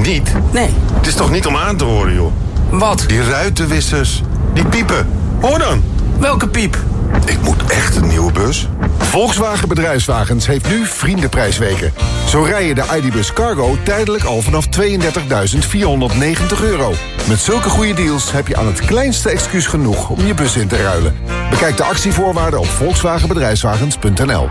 Niet? Nee. Het is toch niet om aan te horen, joh? Wat? Die ruitenwissers. Die piepen. Hoor dan. Welke piep? Ik moet echt een nieuwe bus. Volkswagen Bedrijfswagens heeft nu vriendenprijsweken. Zo rij je de ID.Buzz Cargo tijdelijk al vanaf €32.490. Met zulke goede deals heb je aan het kleinste excuus genoeg om je bus in te ruilen. Bekijk de actievoorwaarden op volkswagenbedrijfswagens.nl.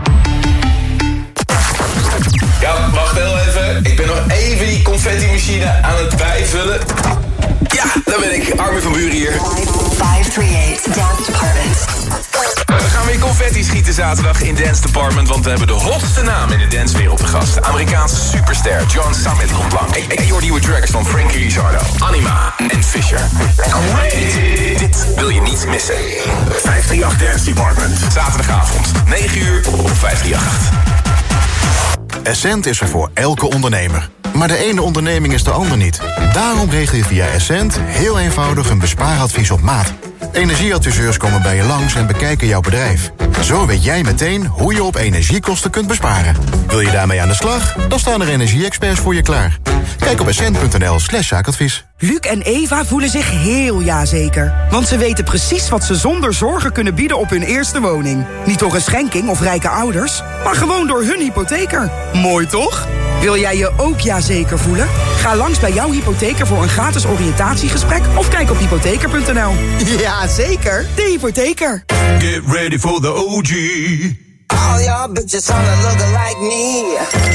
Ja, wacht heel even. Ik ben nog even die confetti-machine aan het bijvullen. Ja, daar ben ik. Armin van Buren hier. 538 Dance Department. We gaan weer confetti schieten zaterdag in Dance Department, want we hebben de hotste naam in de dancewereld te gast. De Amerikaanse superster John Summit komt lang. En je hoort nieuwe tracks van Frankie Rizardo, Anima en Fisher. Dit wil je niet missen. 538 Dance Department. Zaterdagavond, 9 uur op 538. Essent is er voor elke ondernemer. Maar de ene onderneming is de ander niet. Daarom regel je via Essent heel eenvoudig een bespaaradvies op maat. Energieadviseurs komen bij je langs en bekijken jouw bedrijf. Zo weet jij meteen hoe je op energiekosten kunt besparen. Wil je daarmee aan de slag? Dan staan er energie-experts voor je klaar. Kijk op essent.nl/zaakadvies. Luc en Eva voelen zich heel jazeker. Want ze weten precies wat ze zonder zorgen kunnen bieden op hun eerste woning. Niet door een schenking of rijke ouders, maar gewoon door hun hypotheker. Mooi toch? Wil jij je ook jazeker voelen? Ga langs bij jouw hypotheker voor een gratis oriëntatiegesprek of kijk op hypotheker.nl. Ja, zeker. De hypotheker. Get ready for the OG. All y'all bitches wanna look like me.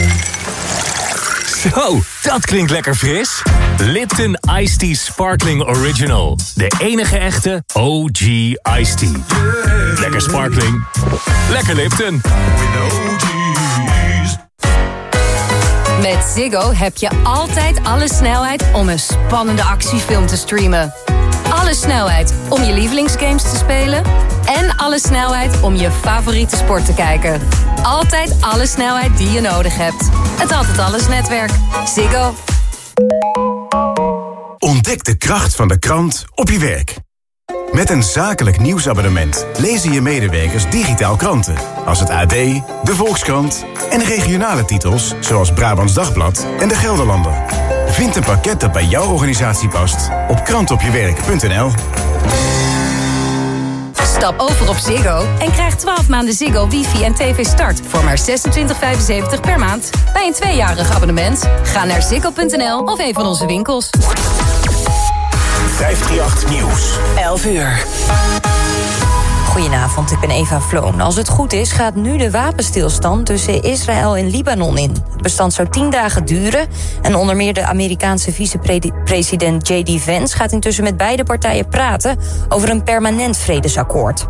Zo, dat klinkt lekker fris. Lipton Iced Tea Sparkling Original. De enige echte OG Iced Tea. Lekker sparkling. Lekker Lipton. Met Ziggo heb je altijd alle snelheid om een spannende actiefilm te streamen. Alle snelheid om je lievelingsgames te spelen. En alle snelheid om je favoriete sport te kijken. Altijd alle snelheid die je nodig hebt. Het Altijd Alles netwerk. Ziggo. Ontdek de kracht van de krant op je werk. Met een zakelijk nieuwsabonnement lezen je medewerkers digitaal kranten. Als het AD, de Volkskrant en regionale titels zoals Brabants Dagblad en de Gelderlander. Vind een pakket dat bij jouw organisatie past op krantopjewerk.nl. Stap over op Ziggo en krijg 12 maanden Ziggo, wifi en tv start voor maar €26,75 per maand. Bij een 2-jarig abonnement. Ga naar ziggo.nl of een van onze winkels. 538 Nieuws. 11 uur. Goedenavond, ik ben Eva Vloon. Als het goed is, gaat nu de wapenstilstand tussen Israël en Libanon in. Het bestand zou 10 dagen duren. En onder meer de Amerikaanse vicepresident J.D. Vance gaat intussen met beide partijen praten over een permanent vredesakkoord.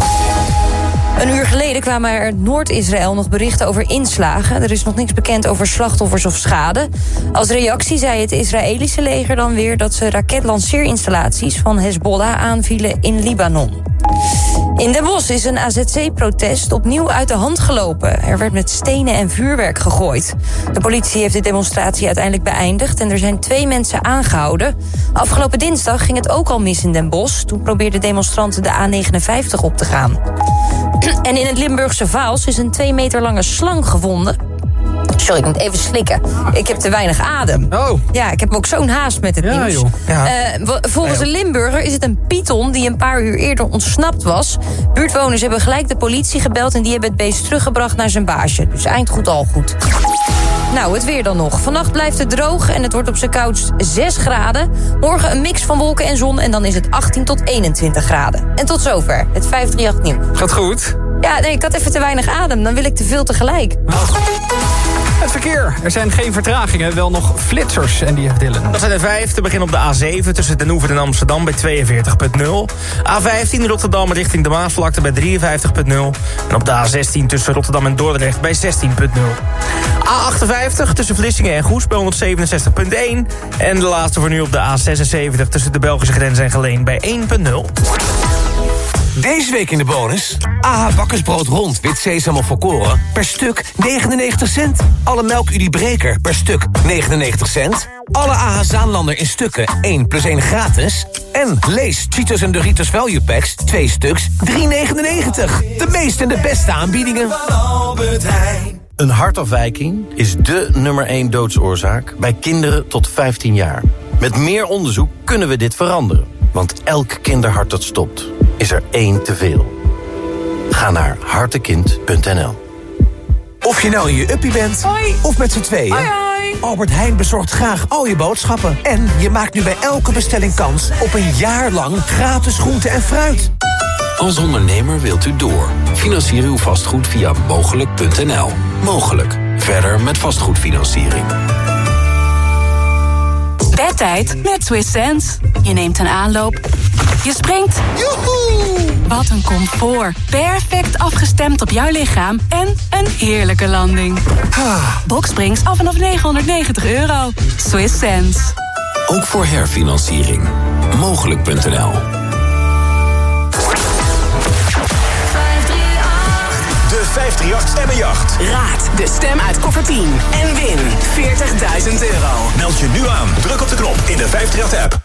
Een uur geleden kwamen er uit Noord-Israël nog berichten over inslagen. Er is nog niks bekend over slachtoffers of schade. Als reactie zei het Israëlische leger dan weer dat ze raketlanceerinstallaties van Hezbollah aanvielen in Libanon. In Den Bosch is een AZC-protest opnieuw uit de hand gelopen. Er werd met stenen en vuurwerk gegooid. De politie heeft de demonstratie uiteindelijk beëindigd en er zijn 2 mensen aangehouden. Afgelopen dinsdag ging het ook al mis in Den Bosch. Toen probeerden demonstranten de A59 op te gaan. En in het Limburgse Vaals is een 2 meter lange slang gevonden. Sorry, ik moet even slikken. Ik heb te weinig adem. Oh. Ja, ik heb ook zo'n haast met het nieuws. Joh. Ja. Volgens een Limburger is het een python die een paar uur eerder ontsnapt was. Buurtwoners hebben gelijk de politie gebeld en die hebben het beest teruggebracht naar zijn baasje. Dus eind goed al goed. Nou, het weer dan nog. Vannacht blijft het droog en het wordt op zijn koudst 6 graden. Morgen een mix van wolken en zon en dan is het 18 tot 21 graden. En tot zover, het 538 Nieuws. Gaat goed? Ja, nee, ik had even te weinig adem. Dan wil ik te veel tegelijk. Het verkeer. Er zijn geen vertragingen, wel nog flitsers en die Dylan. Dat zijn er 5. Te beginnen op de A7 tussen Den Oever en Amsterdam bij 42,0. A15 Rotterdam richting de Maasvlakte bij 53,0. En op de A16 tussen Rotterdam en Dordrecht bij 16,0. A58 tussen Vlissingen en Goes bij 167,1. En de laatste voor nu op de A76 tussen de Belgische grens en Geleen bij 1,0. Deze week in de bonus. AH bakkersbrood rond, wit sesam of volkoren. Per stuk 99 cent. Alle melk Breker per stuk 99 cent. Alle AH Zaanlander in stukken 1 plus 1 gratis. En lees Cheetos en Doritos Value Packs 2 stuks 3,99. De meeste en de beste aanbiedingen. Een hartafwijking is dé nummer 1 doodsoorzaak bij kinderen tot 15 jaar. Met meer onderzoek kunnen we dit veranderen. Want elk kinderhart dat stopt, is er 1 te veel. Ga naar hartekind.nl. Of je nou in je uppie bent, of met z'n tweeën. Hoi, hoi. Albert Heijn bezorgt graag al je boodschappen. En je maakt nu bij elke bestelling kans op een jaar lang gratis groente en fruit. Als ondernemer wilt u door. Financier uw vastgoed via mogelijk.nl. Mogelijk. Verder met vastgoedfinanciering. Bedtijd met Swiss Sense. Je neemt een aanloop. Je springt. Joehoe! Wat een comfort. Perfect afgestemd op jouw lichaam. En een heerlijke landing. Boxsprings af vanaf €990. Swiss Sense. Ook voor herfinanciering. Mogelijk.nl. De 538 Stemmenjacht. Raad de stem uit koffer 10 en win €40.000. Meld je nu aan. Druk op de knop in de 538-app.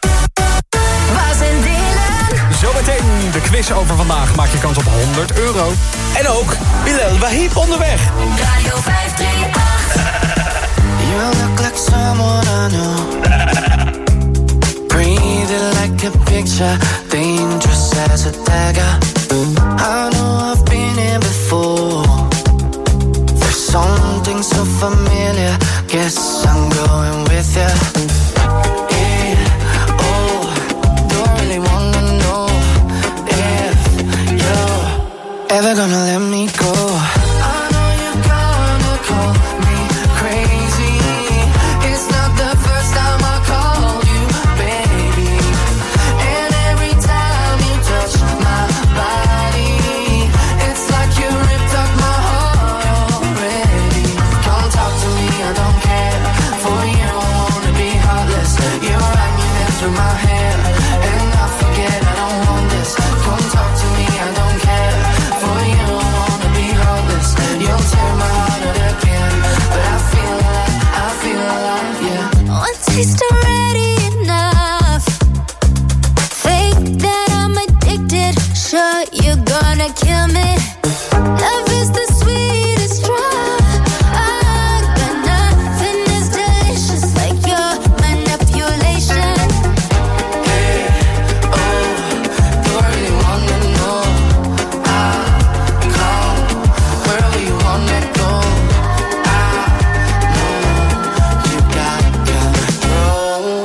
Zometeen de quiz over vandaag. Maak je kans op €100. En ook Bilal Wahib onderweg. Radio 538. You look like someone I know. Breathing like a picture, dangerous as a dagger. I know I've been here before. There's something so familiar. Guess I'm going with you. Yeah, oh, don't really wanna know if you're ever gonna let me go. I know you're gonna call me crazy. It's not the first time I called you baby. And every time you touch my body, it's like you ripped up my heart already. Come talk to me, I don't care. For you I wanna be heartless. You're right, you went through my hair. And I forget, I don't want this. Come talk to me, I don't care. For you I wanna be heartless. You'll tear my heart out again. But I feel alive, yeah. One taste already enough. Fake that I'm addicted. Sure you're gonna kill me. Love is the sweetest drug. But nothing is delicious like your manipulation. Hey, oh, do I really wanna know? How come? Where do you wanna go? I know you got control.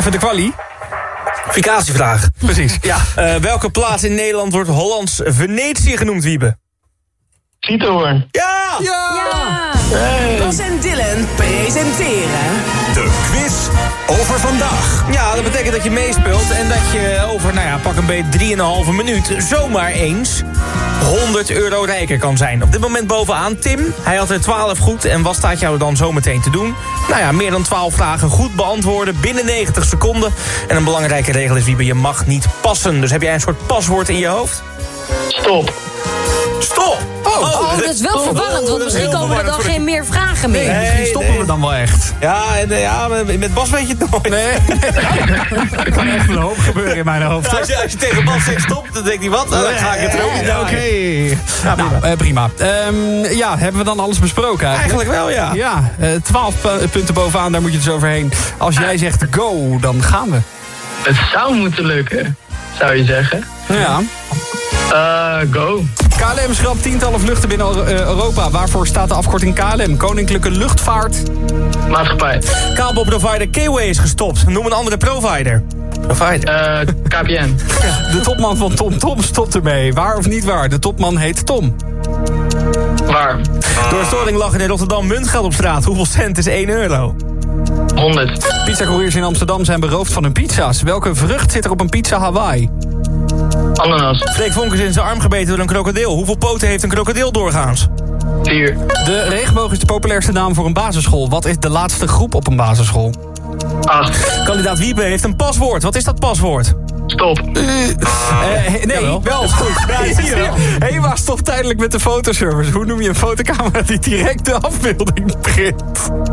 even de kwalie. Kwalificatievraag. Precies. Ja, welke plaats in Nederland wordt Hollands Venetië genoemd, Wiebe? Giethoorn. Ja! Hey. Bas en Dylan presenteren de quiz over vandaag. Ja, dat betekent dat je meespeelt en dat je over, pak een beetje 3,5 minuut zomaar eens €100 rijker kan zijn. Op dit moment bovenaan Tim. Hij had er 12 goed en wat staat jou dan zo meteen te doen? Meer dan 12 vragen goed beantwoorden binnen 90 seconden. En een belangrijke regel is, Wiebe, je mag niet passen. Dus heb jij een soort paswoord in je hoofd? Stop. Stop! Oh, dat is wel verwarrend, want misschien komen er dan geen meer vragen meer. Nee, misschien stoppen we dan wel echt. Ja, met Bas weet je het nooit. Nee. Er kan echt een hoop gebeuren in mijn hoofd. Als je tegen Bas zegt stop, dan denkt hij wat? Dan ga ik het er ook niet Oké. Prima. Hebben we dan alles besproken eigenlijk? Wel, ja. Ja, 12 punten bovenaan, daar moet je dus overheen. Als jij zegt go, dan gaan we. Het zou moeten lukken, zou je zeggen. Ja. Go. KLM schrapt tientallen vluchten binnen Europa. Waarvoor staat de afkorting KLM? Koninklijke Luchtvaart Maatschappij. Kabelprovider Kway is gestopt. Noem een andere provider. KPN. De topman van TomTom stopt ermee. Waar of niet waar? De topman heet Tom. Waar? Door storing lag in Rotterdam muntgeld op straat. Hoeveel cent is €1? 100. Pizzacouriers in Amsterdam zijn beroofd van hun pizza's. Welke vrucht zit er op een pizza Hawaii? Ananas. Freek Vonk is in zijn arm gebeten door een krokodil. Hoeveel poten heeft een krokodil doorgaans? 4. De regenboog is de populairste naam voor een basisschool. Wat is de laatste groep op een basisschool? 8. Kandidaat Wiebe heeft een paswoord. Wat is dat paswoord? Stop. Nee, wel. Goed. Ja, zie je wel. Hema stopt tijdelijk met de fotoservice. Hoe noem je een fotocamera die direct de afbeelding print?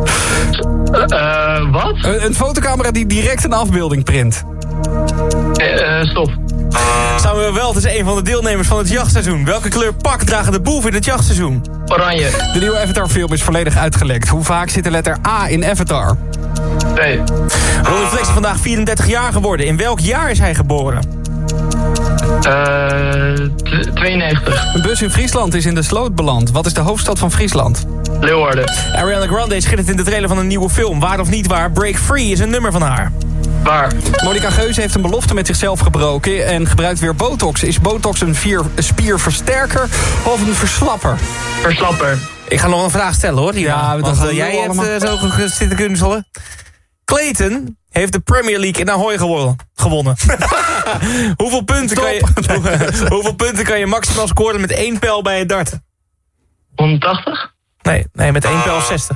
Wat? Een fotocamera die direct een afbeelding print. Stop. Samuel Welt is een van de deelnemers van het jachtseizoen. Welke kleur pak dragen de boeven in het jachtseizoen? Oranje. De nieuwe Avatar-film is volledig uitgelekt. Hoe vaak zit de letter A in Avatar? 2. Ronnie Flex is vandaag 34 jaar geworden. In welk jaar is hij geboren? 92. Een bus in Friesland is in de sloot beland. Wat is de hoofdstad van Friesland? Leeuwarden. Ariana Grande schittert in de trailer van een nieuwe film. Waar of niet waar? Break Free is een nummer van haar. Waar? Monica Geuze heeft een belofte met zichzelf gebroken en gebruikt weer botox. Is botox een spierversterker of een verslapper? Verslapper. Ik ga nog een vraag stellen, hoor. Ja, dat jij hebt zo zitten kunstelen. Clayton heeft de Premier League in Ahoy gewonnen. Hoeveel punten kan je maximaal scoren met 1 pijl bij het darten? 180? Nee, met 1 pijl 60.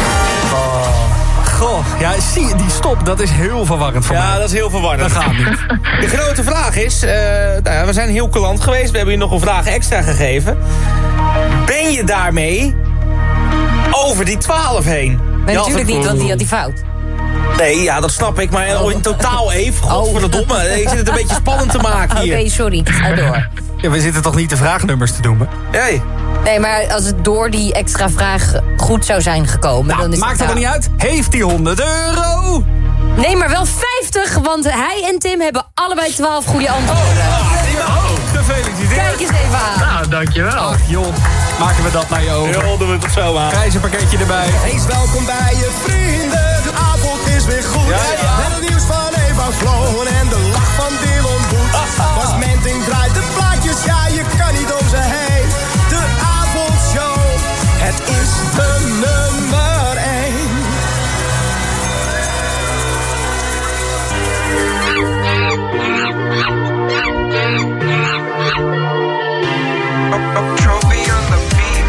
Goh, ja, zie, die stop, dat is heel verwarrend voor mij. Ja, dat is heel verwarrend. Dat gaat niet. De grote vraag is, we zijn heel coulant geweest. We hebben je nog een vraag extra gegeven. Ben je daarmee over die 12 heen? Nee, natuurlijk niet, want die had die fout. Nee, ja, dat snap ik, maar in totaal even. Godverdomme, ik zit het een beetje spannend te maken hier. Oké, sorry, ga door. Ja, we zitten toch niet de vraagnummers te doen, hè? Nee. Nee, maar als het door die extra vraag goed zou zijn gekomen... dan is maakt het er niet uit. Heeft hij €100? Nee, maar wel 50, want hij en Tim hebben allebei 12 goede antwoorden. Gefeliciteerd. Kijk eens even aan. Nou, dankjewel. Ach, joh. Maken we dat naar je over. Ja, doen we het zo aan. Prijzenpakketje erbij. Eens welkom bij je vrienden. De avond is weer goed. Ja. Met het nieuws van Eva Floon en de lach van Dylan Boet. Bas Menting draait de plaatjes, ja, je kan niet om ze heen. De avondshow, het is de nummer 1. Trophy on the beat.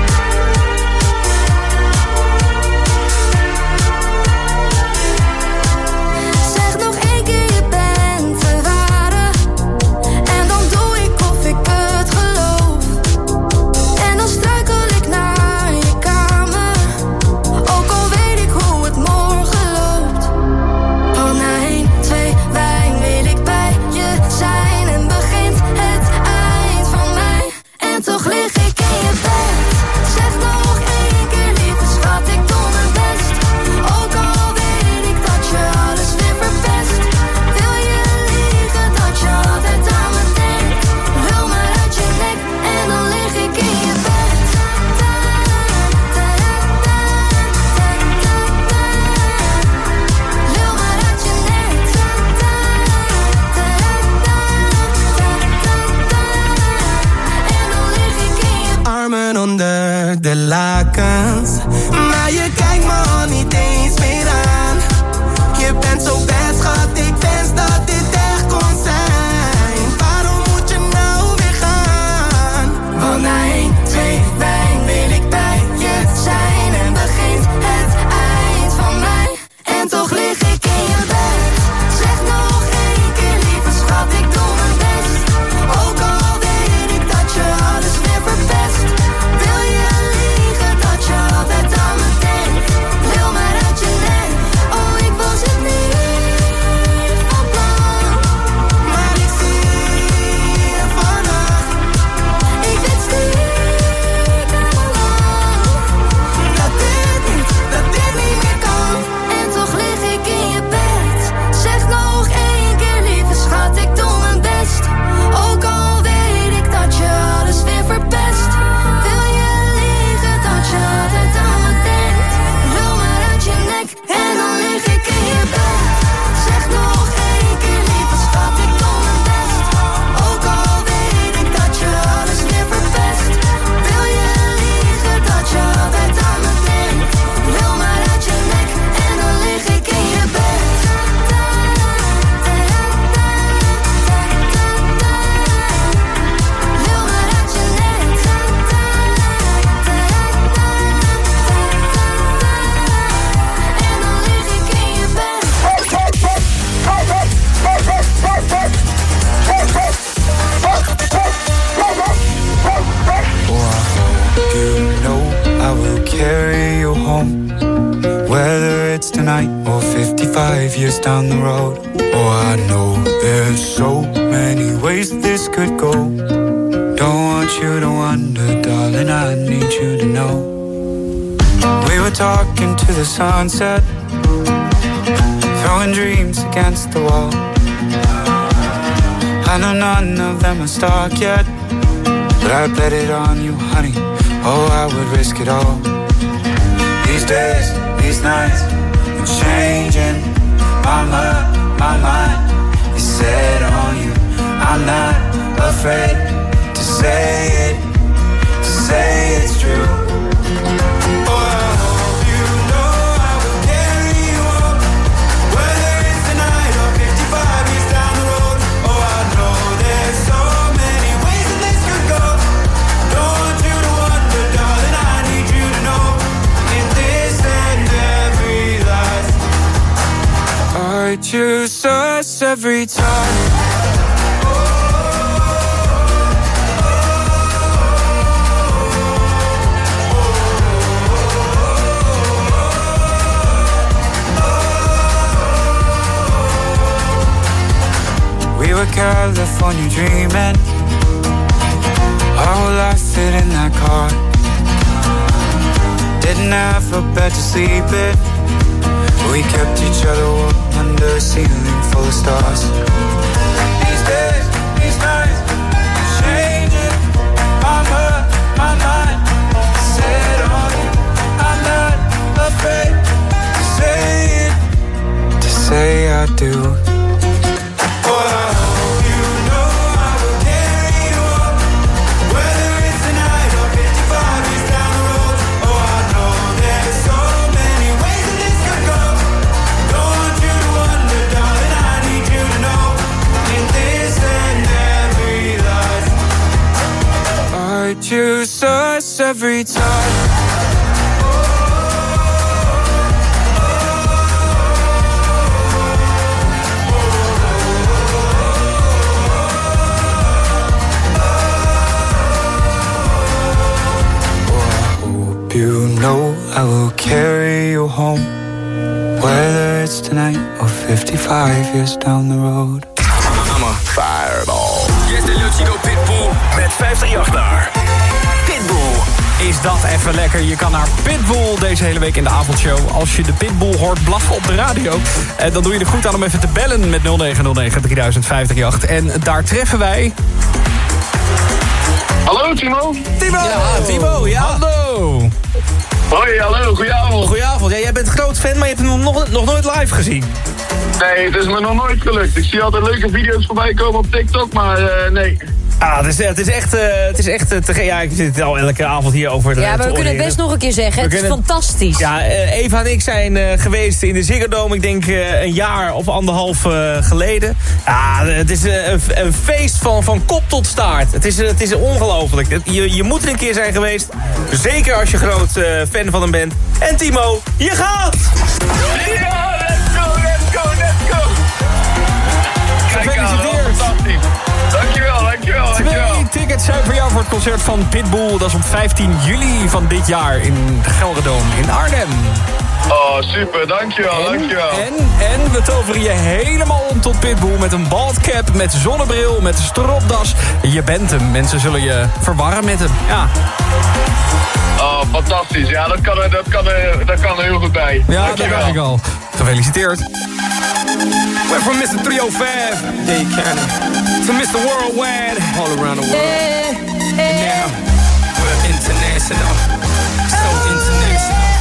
Zeg nog één keer, je bent te raden. En dan doe ik of ik het geloof. de lakens. Maar je kijkt me al niet eens meer aan. Je bent zo best, schat, ik wens dat dit echt kon zijn. Waarom moet je nou weer gaan? Want na 1, 2 wijn wil ik bij je zijn. En begint het eind van mij. En toch lig ik in je bed. Zeg nog 1 keer, lieve schat, ik doe mijn best. Ook al weet ik dat je alles weer verpest. Wil je liegen dat je altijd aan me denkt? Wil maar uit je nek. Oh, ik was het niet van plan. Maar ik zie je vannacht. Ik weet stiekem al dat dit niet meer kan. En toch lig ik in je bed. Zeg nog 1 keer, lieve schat, ik doe mijn best. Ook al weet ik dat je alles weer verpest. Wil je liegen dat je altijd aan me denkt? Wil maar uit je nek en dan lig ik in je bed. Zeg nog 1 keer, lieve schat, ik doe mijn best. Ook al weet ik dat je alles weer verpest. Wil je liegen dat je altijd aan me denkt? Wil maar uit je nek en dan lig ik in je bed. Wil maar uit je nek. En dan lig ik in je bed. You know I will carry you home, whether it's tonight or 55 years down the road. Oh, I know there's so many ways this could go. Don't want you to wonder, darling, I need you to know. We were talking to the sunset, throwing dreams against the wall. I know none of them are stuck yet, but I bet it on you, honey. Oh, I would risk it all. These days, these nights, I'm changing my mind is set on you. I'm not afraid to say it's true. Oh, I hope you know I will carry you home, whether it's tonight or 55 years down the road. Oh, I know there's so many ways that this could go. Don't want you to wonder, darling, I need you to know. In this and every life, I choose us every time. We were California dreaming, our whole life fit in that car. Didn't have a bed to sleep in, we kept each other warm under a ceiling full of stars. These days, these nights, changing my mind set on you. I'm not afraid to say I do. Choose us every time. You know I will carry you home, whether it's tonight or 55 years down the road. I'm a fireball. Yes, de Lucido Pitbull met 538 daar. Pitbull. Is dat even lekker. Je kan naar Pitbull deze hele week in de avondshow. Als je de Pitbull hoort blaffen op de radio, dan doe je er goed aan om even te bellen met 0909 3000 538. En daar treffen wij... Hallo Timo. Timo! Ja, Timo, ja. Hallo. Hoi, hallo, goedenavond. Goedenavond. Ja, jij bent een groot fan, maar je hebt hem nog nooit live gezien. Nee, het is me nog nooit gelukt. Ik zie altijd leuke video's voorbij komen op TikTok, maar nee. Het is echt te gek. Ja, ik zit al elke avond hier over. Ja, maar we kunnen het best nog een keer zeggen. Het is fantastisch. Ja, Eva en ik zijn geweest in de Ziggo Dome, ik denk een jaar of 1,5 geleden. Ja, het is een feest van kop tot staart. Het is ongelooflijk. Je moet er een keer zijn geweest. Zeker als je groot fan van hem bent. En Timo, je gaat! Ja, let's go! Gefeliciteerd! Fantastisch. Dankjewel. 2 tickets zijn voor jou voor het concert van Pitbull. Dat is op 15 juli van dit jaar in de Gelderdoom in Arnhem. Oh, super, dankjewel. En we toveren je helemaal om tot Pitbull met een baldcap, met zonnebril, met een stropdas. Je bent hem. Mensen zullen je verwarren met hem. Ja. Oh, fantastisch. Ja, dat kan er heel goed bij. Ja, dat dacht ik al. Gefeliciteerd. We're from Mr. 305, Dade County, to Mr. Worldwide, all around the world. And now, we're international, so international,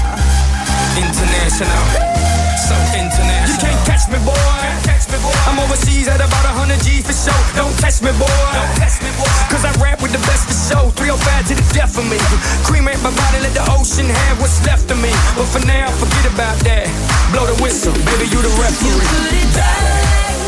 so international. You can't catch me, boy. I'm overseas at about 100 G for show. Don't test me, boy. Cause I rap with the best for show. 305 to the death of me. Cremate my body, let the ocean have what's left of me. But for now, forget about that. Blow the whistle, baby, you the referee. You put it down.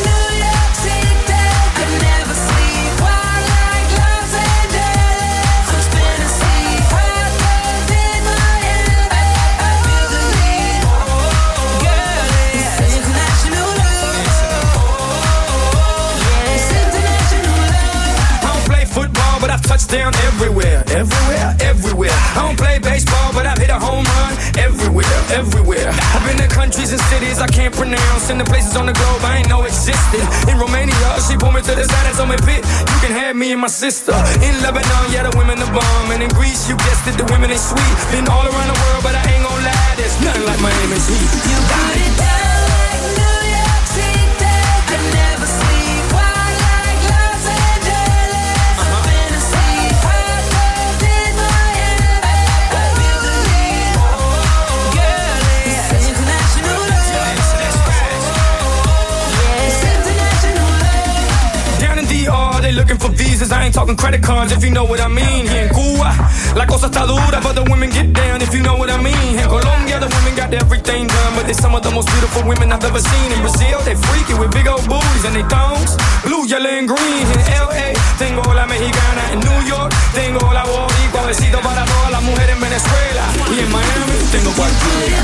Touchdown everywhere. I don't play baseball, but I've hit a home run everywhere. I've been to countries and cities I can't pronounce, and the places on the globe I ain't know existed. In Romania, she pulled me to the side and told me, "Pit, you can have me and my sister." In Lebanon, yeah, the women are bomb, and in Greece, you guessed it, the women ain't sweet. Been all around the world, but I ain't gon' lie, there's nothing like Miami's heat. You got it down. Looking for visas, I ain't talking credit cards if you know what I mean. Here in Cuba, la cosa está dura, but the women get down if you know what I mean. In Colombia, the women got everything done, but they're some of the most beautiful women I've ever seen. In Brazil, they freaky with big old booties and they thongs, blue, yellow, and green. In L.A., tengo la mexicana. In New York, tengo la boricua. Besito para todas las mujeres en Venezuela. Y en Miami, tengo cualquiera.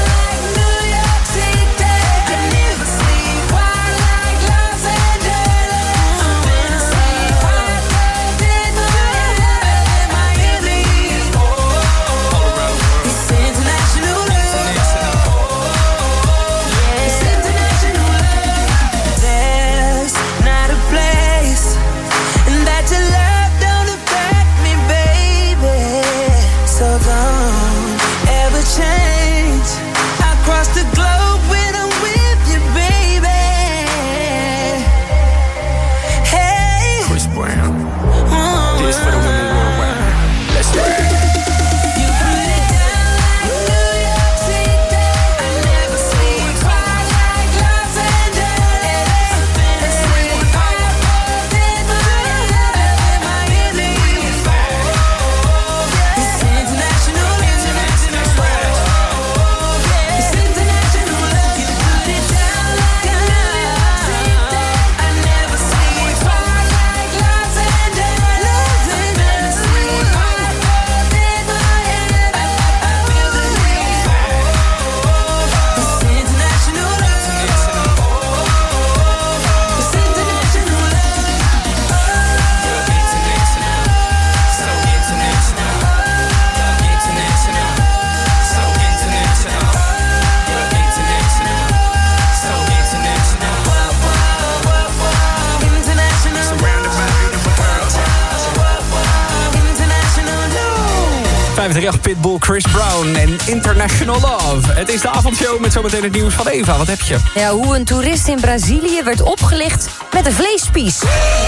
Pitbull, Chris Brown en International Love. Het is de avondshow met zometeen het nieuws van Eva. Wat heb je? Ja, hoe een toerist in Brazilië werd opgelicht met een vleespies.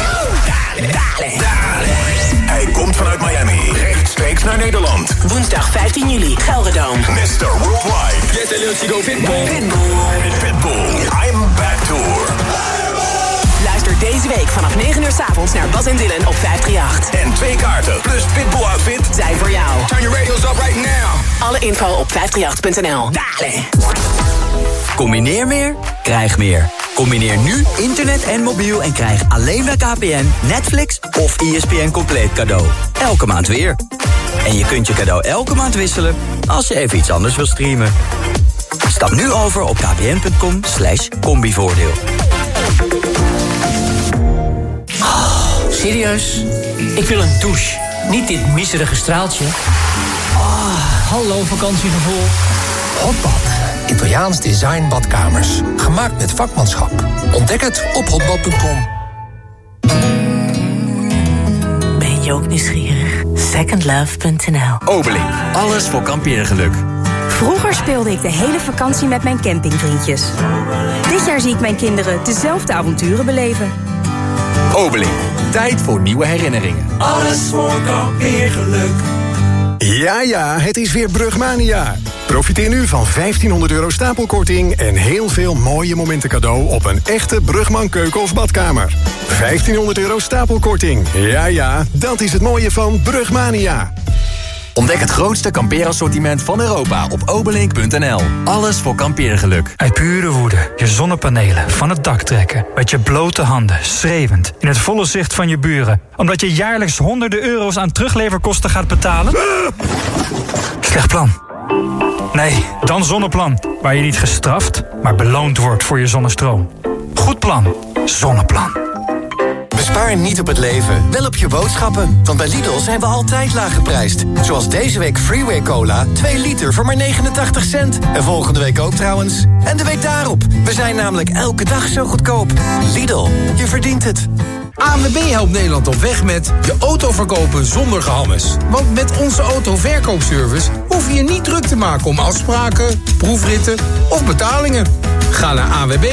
Hij komt vanuit Miami, rechtstreeks naar Nederland. Woensdag 15 juli, Gelderdoom. Mr. Worldwide. Yes, little chico Pitbull. Pitbull. I'm Back Tour. Luister deze week vanaf 9 uur 's avonds naar Bas en Dylan op 538. En 2 kaarten plus Pitbull outfit zijn voor jou. Turn your radios up right now. Alle info op 538.nl. Dale! Combineer meer, krijg meer. Combineer nu internet en mobiel en krijg alleen bij KPN Netflix of ESPN Compleet cadeau. Elke maand weer. En je kunt je cadeau elke maand wisselen als je even iets anders wil streamen. Stap nu over op kpn.com/combivoordeel. Oh, serieus? Ik wil een douche. Niet dit miserige straaltje. Hallo vakantiegevoel. Hotbad. Italiaans design badkamers. Gemaakt met vakmanschap. Ontdek het op hotbad.com. Ben je ook nieuwsgierig? Secondlove.nl. Obeling. Alles voor kampeergeluk. Vroeger speelde ik de hele vakantie met mijn campingvriendjes. Dit jaar zie ik mijn kinderen dezelfde avonturen beleven. Obeling. Tijd voor nieuwe herinneringen. Alles voor kampeergeluk. Ja, het is weer Brugmania. Profiteer nu van €1500 stapelkorting en heel veel mooie momenten cadeau op een echte Brugman keuken of badkamer. €1500 stapelkorting. Ja, dat is het mooie van Brugmania. Ontdek het grootste kampeerassortiment van Europa op obelink.nl. Alles voor kampeergeluk. Uit pure woede je zonnepanelen van het dak trekken. Met je blote handen, schreeuwend, in het volle zicht van je buren. Omdat je jaarlijks honderden euro's aan terugleverkosten gaat betalen? Slecht plan. Nee, dan Zonneplan. Waar je niet gestraft, maar beloond wordt voor je zonnestroom. Goed plan. Zonneplan. Bespaar niet op het leven, wel op je boodschappen. Want bij Lidl zijn we altijd laag geprijsd. Zoals deze week Freeway Cola, 2 liter voor maar 89 cent. En volgende week ook trouwens. En de week daarop. We zijn namelijk elke dag zo goedkoop. Lidl, je verdient het. ANWB helpt Nederland op weg met je auto verkopen zonder gehammes. Want met onze autoverkoopservice hoef je je niet druk te maken om afspraken, proefritten of betalingen. Ga naar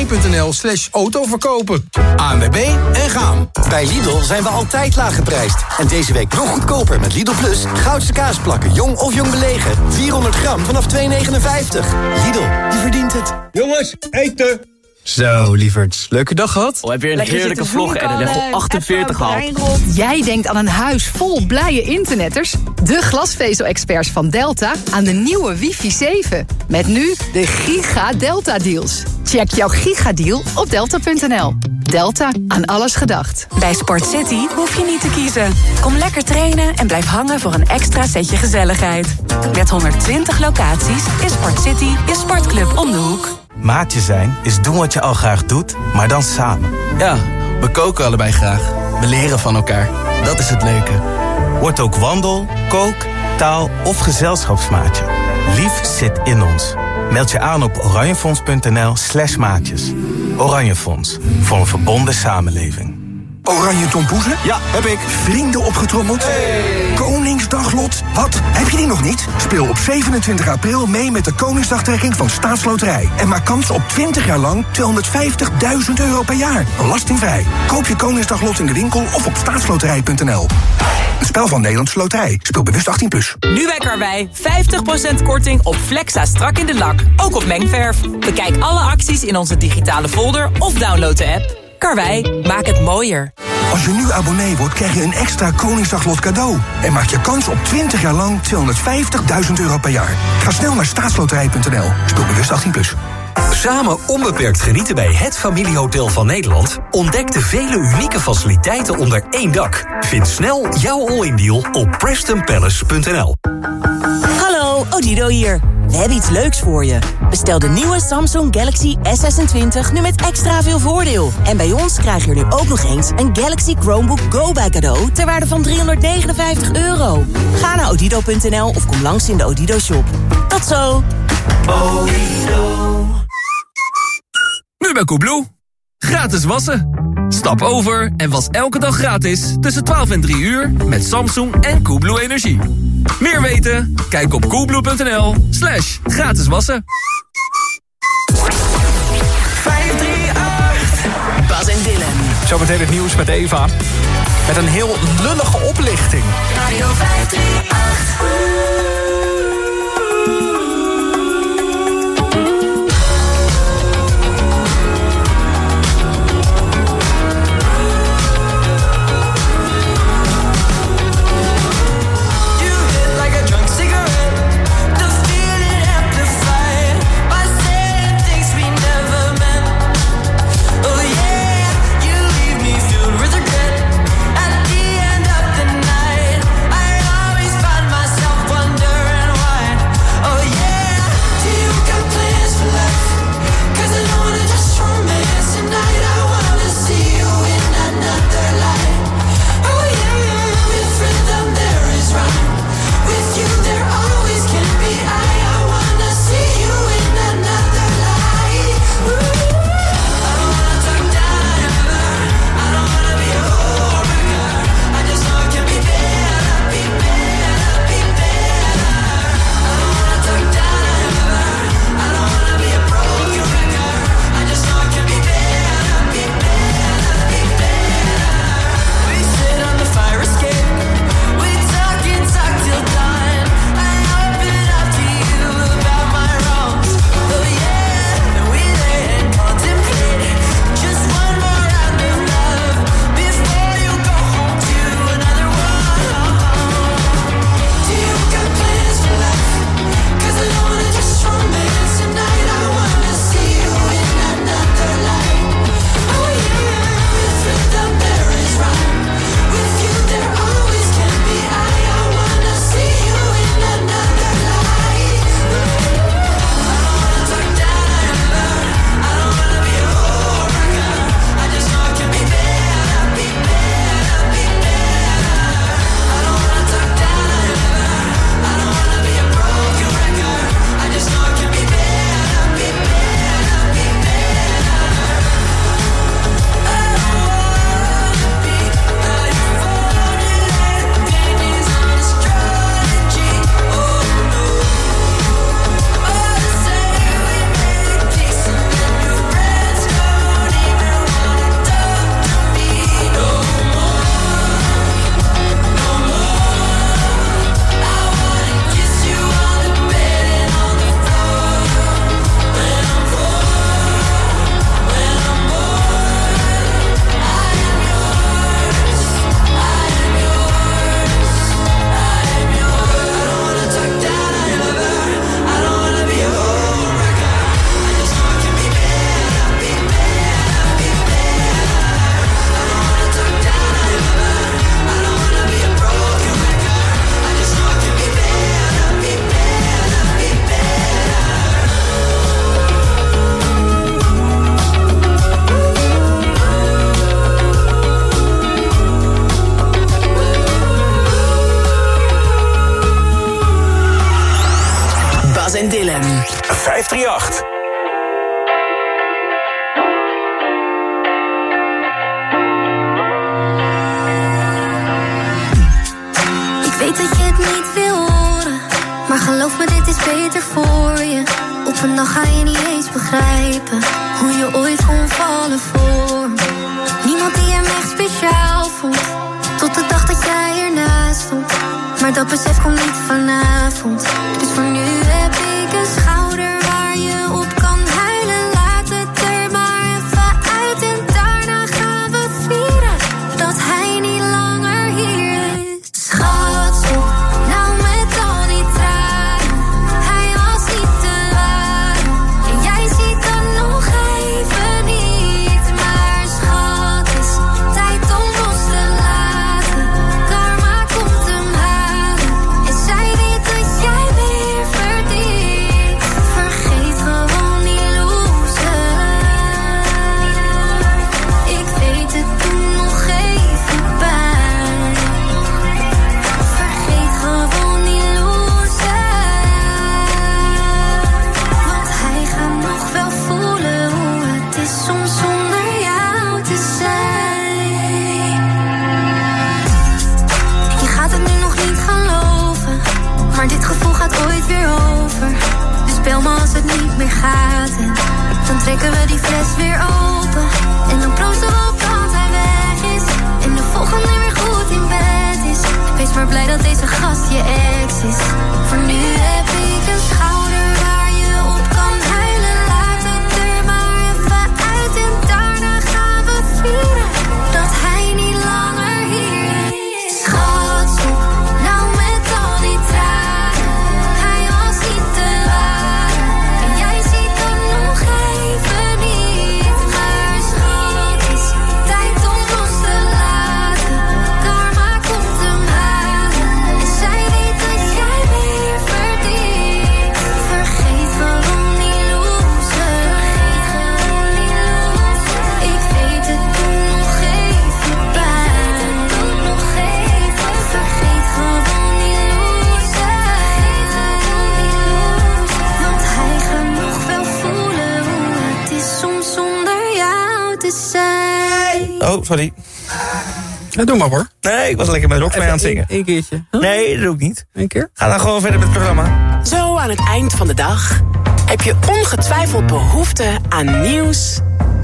anwb.nl/autoverkopen. ANWB en gaan. Bij Lidl zijn we altijd laag geprijsd. En deze week nog goedkoper met Lidl Plus. Goudse kaasplakken, jong of jong belegen. 400 gram vanaf 2,59. Lidl, je verdient het. Jongens, eten! Zo, lieverds. Leuke dag gehad? Heb je een heerlijke vlog en level 48 gehad? Jij denkt aan een huis vol blije internetters? De glasvezel-experts van Delta aan de nieuwe wifi 7. Met nu de Giga Delta deals. Check jouw gigadeal op delta.nl. Delta, aan alles gedacht. Bij Sport City hoef je niet te kiezen. Kom lekker trainen en blijf hangen voor een extra setje gezelligheid. Met 120 locaties is Sport City je sportclub om de hoek. Maatje zijn is doen wat je al graag doet, maar dan samen. Ja, we koken allebei graag. We leren van elkaar. Dat is het leuke. Word ook wandel, kook, taal of gezelschapsmaatje. Lief zit in ons. Meld je aan op oranjefonds.nl/maatjes. Oranje Fonds, voor een verbonden samenleving. Oranje tompoezen? Ja, heb ik. Vrienden opgetrommeld? Hey. Koningsdaglot? Wat? Heb je die nog niet? Speel op 27 april mee met de Koningsdagtrekking van Staatsloterij. En maak kans op 20 jaar lang €250.000 per jaar. Belastingvrij. Koop je Koningsdaglot in de winkel of op staatsloterij.nl. Een spel van Nederlandse Loterij. Speel bewust 18+. Nu bij Karwei 50% korting op Flexa strak in de lak. Ook op mengverf. Bekijk alle acties in onze digitale folder of download de app. Karwei, maak het mooier. Als je nu abonnee wordt, krijg je een extra Koningsdaglot cadeau. En maak je kans op 20 jaar lang €250.000 per jaar. Ga snel naar staatsloterij.nl. Speel bewust 18+. Samen onbeperkt genieten bij het familiehotel van Nederland. Ontdek de vele unieke faciliteiten onder één dak. Vind snel jouw all-in deal op PrestonPalace.nl. Hallo, Odido hier. We hebben iets leuks voor je. Bestel de nieuwe Samsung Galaxy S26 nu met extra veel voordeel. En bij ons krijg je er nu ook nog eens een Galaxy Chromebook Go bij cadeau ter waarde van €359. Ga naar odido.nl of kom langs in de Odido shop. Tot zo! Odido. Nu bij Coolblue. Gratis wassen. Stap over en was elke dag gratis tussen 12 en 3 uur met Samsung en Coolblue Energie. Meer weten? Kijk op coolblue.nl/gratis wassen. 538. Bas en Dylan. Zometeen het nieuws met Eva. Met een heel lullige oplichting. Radio 538. en Dylan. 538. Ik weet dat je het niet wil horen, maar geloof me, dit is beter voor je. Op een dag ga je niet eens begrijpen hoe je ooit kon vallen voor me. Niemand die hem echt speciaal vond, tot de dag dat jij ernaast stond. Maar dat besef komt niet vanavond. Dus voor nu heb ik een schouder waar je op kan huilen. Laat het er maar even uit en daarna gaan we vieren dat hij niet langer hier is. Schatzoek, nou met al die tranen, hij was niet te waren. En jij ziet dat nog even niet. Maar schat, is tijd om los te laten. Karma komt hem halen. En zij weet dat jij weer verdient. Vergeet gewoon die loser. Ik weet het doet nog even pijn. Vergeet gewoon die loser. Want hij gaat nog wel voelen hoe het is soms zonder jou te zijn. Je gaat het nu nog niet geloven, maar dit gevoel gaat ooit weer over. Dus bel me als het niet meer gaat en dan trekken we die fles weer open. En dan proosten we op dat hij weg is en de volgende weer goed in bed is. Wees maar blij dat deze gast je ex is. Voor nu heb ik een schouder waar je op kan huilen. Laat het er maar even uit en daarna gaan we vieren dat hij niet langer hier is. Schatzoek, nou met al die tranen, hij was niet te waren. En jij ziet dat nog even niet. Maar schat, is tijd om los te laten. Karma komt hem halen. En zij weet dat jij weer verdient. Vergeet gewoon die loser. Ik weet het doet nog even pijn. Vergeet gewoon die loser. Want hij gaat nog wel voelen hoe het is soms zonder jou te zijn. Oh, sorry. Ja, doe maar hoor. Nee, ik was lekker met Rox mee aan het zingen. Eén keertje. Nee, dat doe ik niet. Eén keer? Ga dan gewoon verder met het programma. Zo aan het eind van de dag heb je ongetwijfeld behoefte aan nieuws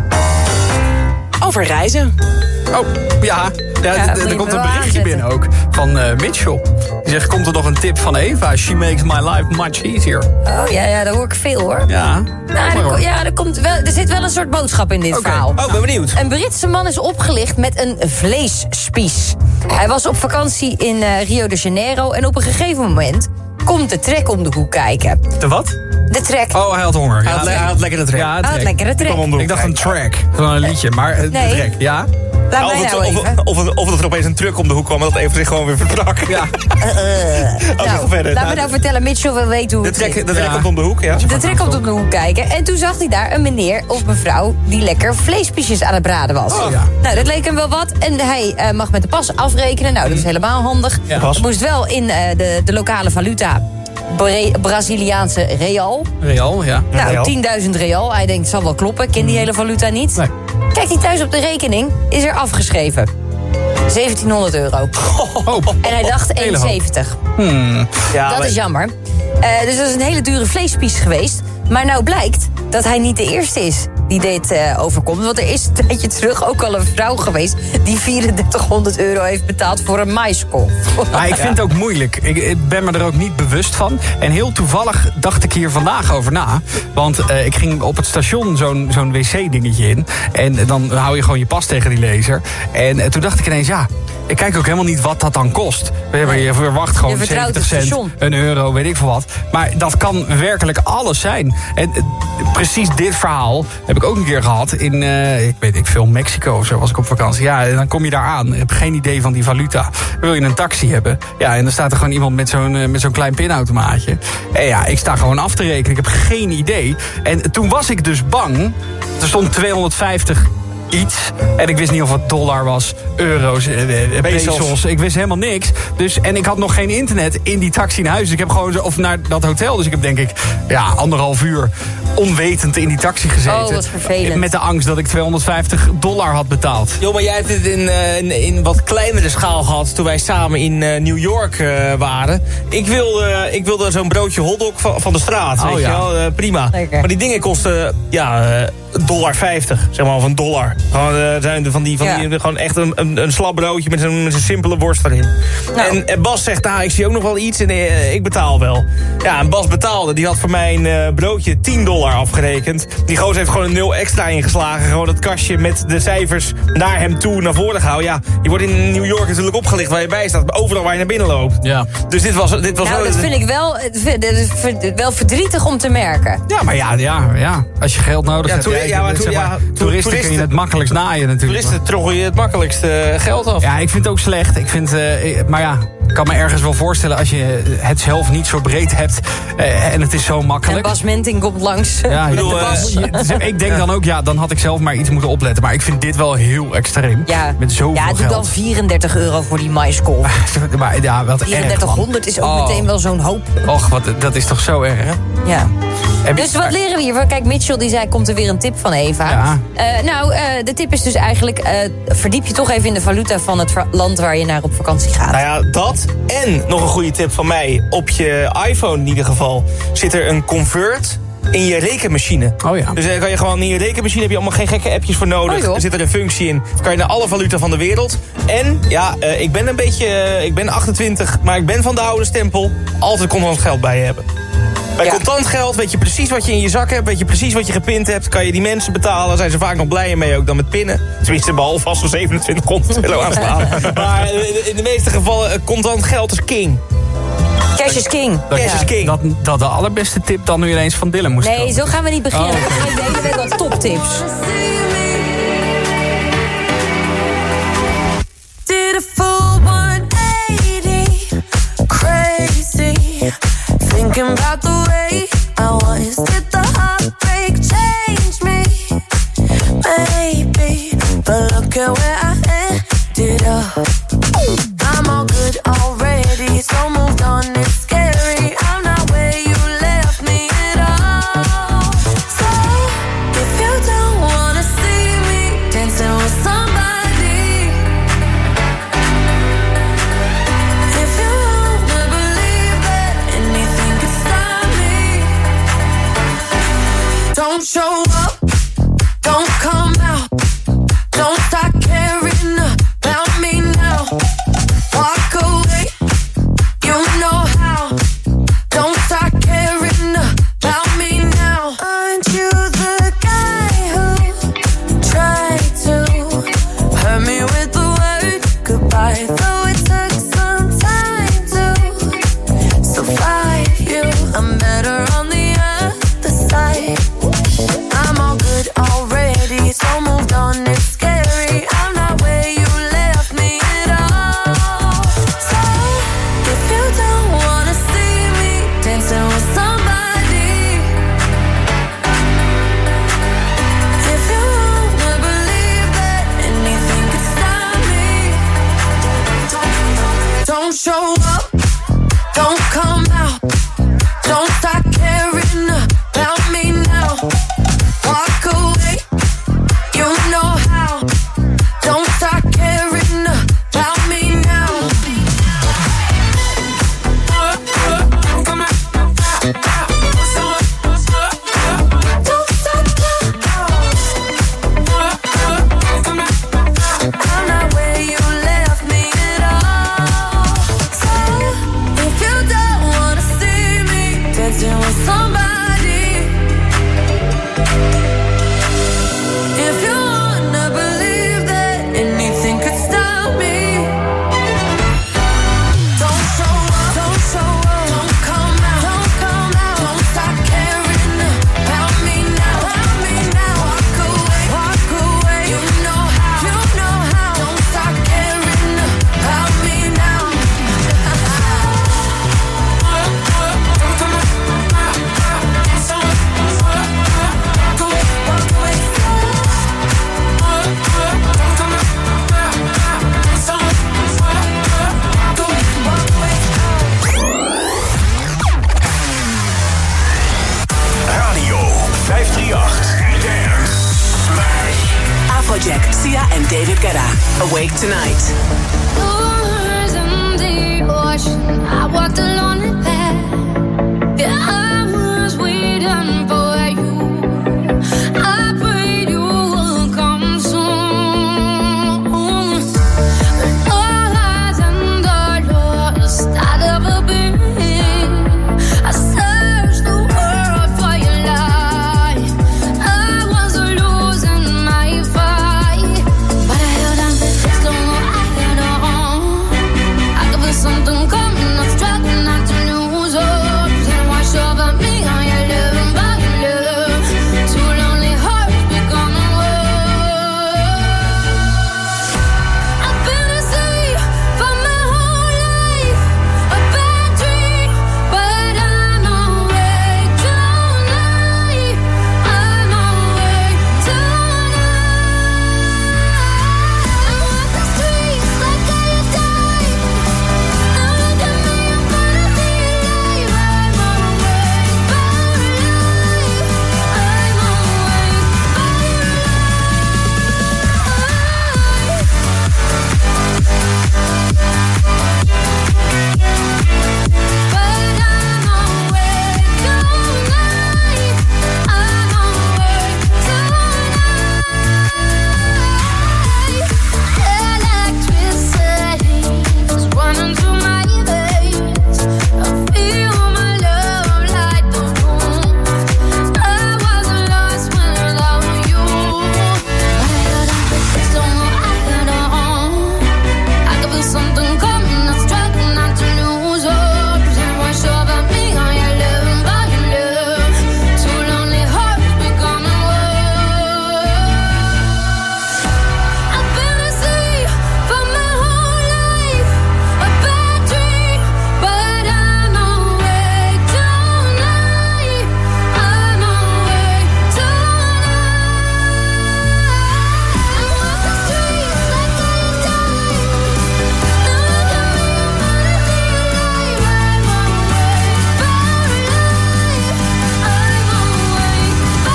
over reizen. Oh, ja. Er komt een berichtje binnen ook van Mitchell. Die zegt, komt er nog een tip van Eva? She makes my life much easier. Oh ja, dat hoor ik veel hoor. Ja. Nou, er zit wel een soort boodschap in dit verhaal. Oh, ben benieuwd. Een Britse man is opgelicht met een vleesspies. Hij was op vakantie in Rio de Janeiro en op een gegeven moment komt de trek om de hoek kijken. De wat? De trek. Oh, hij had honger. Hij had lekkere trek. Ja, Hij had lekkere trek. Ik dacht een track. Gewoon een liedje, maar de Nee. trek. Ja? Laat mij nou even. Of er opeens een truck om de hoek kwam en dat even zich gewoon weer verbrak. Ja. Nou, verder. laat me nou vertellen, Mitchell wil weten hoe De het trek komt om de hoek, ja. De trek komt om de hoek kijken. En toen zag hij daar een meneer of mevrouw die lekker vleespiesjes aan het braden was. Oh, ja. Nou, dat leek hem wel wat. En hij mag met de pas afrekenen. Nou, dat is helemaal handig. Ja. Pas. Moest wel in de lokale valuta. Braziliaanse real. Real, ja. Nou, 10.000 real. Hij denkt, het zal wel kloppen. Ik ken die hele valuta niet. Nee. Kijkt hij thuis op de rekening, is er afgeschreven. €1700. En hij dacht 71. Ja, Dat is jammer. Dus dat is een hele dure vleespies geweest. Maar nou blijkt dat hij niet de eerste is die dit overkomt. Want er is een tijdje terug ook al een vrouw geweest die €3400 heeft betaald voor een maiskolf. Maar ik vind het ook moeilijk. Ik ben me er ook niet bewust van. En heel toevallig dacht ik hier vandaag over na. Want ik ging op het station zo'n wc-dingetje in. En dan hou je gewoon je pas tegen die laser. En toen dacht ik ineens, ja, ik kijk ook helemaal niet wat dat dan kost. Je verwacht gewoon 70 cent, €1, weet ik veel wat. Maar dat kan werkelijk alles zijn. En precies dit verhaal heb ik ook een keer gehad in, ik weet niet veel, Mexico of zo, was ik op vakantie. Ja, en dan kom je daar aan. Je hebt geen idee van die valuta. Wil je een taxi hebben? Ja, en dan staat er gewoon iemand met zo'n klein pinautomaatje. En ja, ik sta gewoon af te rekenen. Ik heb geen idee. En toen was ik dus bang. Er stond 250 iets. En ik wist niet of het dollar was, euro's, pesos. Ik wist helemaal niks. Dus, en ik had nog geen internet in die taxi naar huis. Dus ik heb gewoon, of naar dat hotel. Dus ik heb denk ik, $1,5 uur onwetend in die taxi gezeten. Oh, wat vervelend. Met de angst dat ik $250 had betaald. Joh, maar jij hebt het in wat kleinere schaal gehad toen wij samen in New York waren. Ik wilde zo'n broodje hotdog van de straat, weet je wel. Prima. Lekker. Maar die dingen kosten, $1,50, zeg maar, of $1. Gewoon, zijn van die gewoon echt een slap broodje met zo'n simpele worst erin. Nou. En Bas zegt, ik zie ook nog wel iets en ik betaal wel. Ja, en Bas betaalde. Die had voor mijn broodje $10 afgerekend. Die gozer heeft gewoon een 0 extra ingeslagen. Gewoon dat kastje met de cijfers naar hem toe naar voren gehouden. Ja, je wordt in New York natuurlijk opgelicht waar je bij staat. Overal waar je naar binnen loopt. Ja. Dus dit was nou, dat vind ik wel verdrietig om te merken. Ja, maar ja. Als je geld nodig hebt. Toeristen kun je het makkelijkst naaien natuurlijk. Toeristen troggel je het makkelijkste geld af. Ja, ik vind het ook slecht. Ik vind, ik kan me ergens wel voorstellen als je het zelf niet zo breed hebt en het is zo makkelijk. En Bas Menting komt langs. Ja, ik denk dan ook, dan had ik zelf maar iets moeten opletten. Maar ik vind dit wel heel extreem. Ja, met zoveel doe dan €34 voor die maiskolf. Maar wat 3400 is ook meteen wel zo'n hoop. Och, dat is toch zo erg, hè? Ja. Dus wat leren we hier? Kijk, Mitchell die zei, komt er weer een tip van Eva. Ja. De tip is dus eigenlijk, verdiep je toch even in de valuta van het land waar je naar op vakantie gaat. Nou ja, dat. En nog een goede tip van mij. Op je iPhone in ieder geval zit er een convert in je rekenmachine. Oh ja. Dus dan kan je gewoon in je rekenmachine, heb je allemaal geen gekke appjes voor nodig. Er zit er een functie in. Dan kan je naar alle valuta van de wereld. En ik ben 28, maar ik ben van de oude stempel. Altijd contant geld bij je hebben. Bij contant geld weet je precies wat je in je zak hebt. Weet je precies wat je gepint hebt. Kan je die mensen betalen. Zijn ze vaak nog blijer mee ook dan met pinnen. Tenminste, behalve als ze 2700 euro aanslaan. Maar in de meeste gevallen, contant geld is king. Cash is king. Cash is king. Dat de allerbeste tip dan nu ineens van Dylan moest komen. Nee, zo gaan we niet beginnen. We gaan de hele week al toptips. Did a full 180, crazy. Thinking about the way I was. Did the heartbreak change me? Maybe, but look at where I ended up. I'm all good already, so moved on, it's scary. I'm not where you left me at all. So, if you don't wanna see me dancing with somebody, if you wanna believe that anything could stop me, don't show up, don't come out, don't start caring about me now. Walk away, you know how. Don't start caring about me now. Aren't you the guy who tried to hurt me with the word goodbye? Though it took some time to survive you, I'm better on the other side. I'm all good already, so moved on, it's scary. I'm not where you left me at all. So, if you don't wanna see me dancing with somebody, if you wanna believe that anything could stop me, don't show up, don't come out, don't start caring about me now. Walk away, you know how. Don't start caring about me now. I'm not where you left me at all. So, if you don't wanna see me dancing with somebody, if you wanna believe that anything could stop me, don't show up, don't come out, don't stop caring about me now, walk away, you know how, don't stop caring about me now. Afrojack, Sia en David Guetta. Awake Tonight. I walked alone in bed. Yeah, I was waiting for you. I prayed you would come soon. All eyes and the doors started to be. I searched the world for your light. I was losing my fight, but I held on to this long. I held on. I could feel something coming. I'm struggling not to lose hope. Then wash over me on your love and by your love. Two lonely hearts become one. I've been asleep for my whole life. A bad dream, but I'm awake tonight. I'm awake tonight. I walk the streets like I have died. Now look at me, I'm gonna be alive. I'm awake for life. I'm electricity is running through my veins. I feel my love light the room. I was lost without you. But I held on for this long. I held on. I could feel something coming. I'm struggling not to lose hope. Then wash over me on your love and by your love. Two lonely hearts become one. I've been asleep for my whole life. A bad dream, but I'm awake tonight. I'm awake tonight. I walk the streets like I have died. Now look at me, I'm gonna be alive. I'm awake for life. I'm awake for